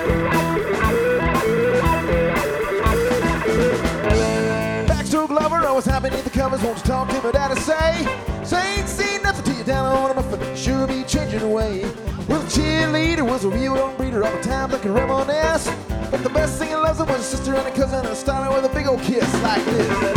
Backstroke lover, always happy beneath the covers. Won't you talk to me, daddy? Say ain't seen nothing till you down on my foot. Sure be changing away. Was a cheerleader, was a real young breeder. All the times I can reminisce. But the best thing in love was a sister and a cousin, and it started with a big old kiss like this.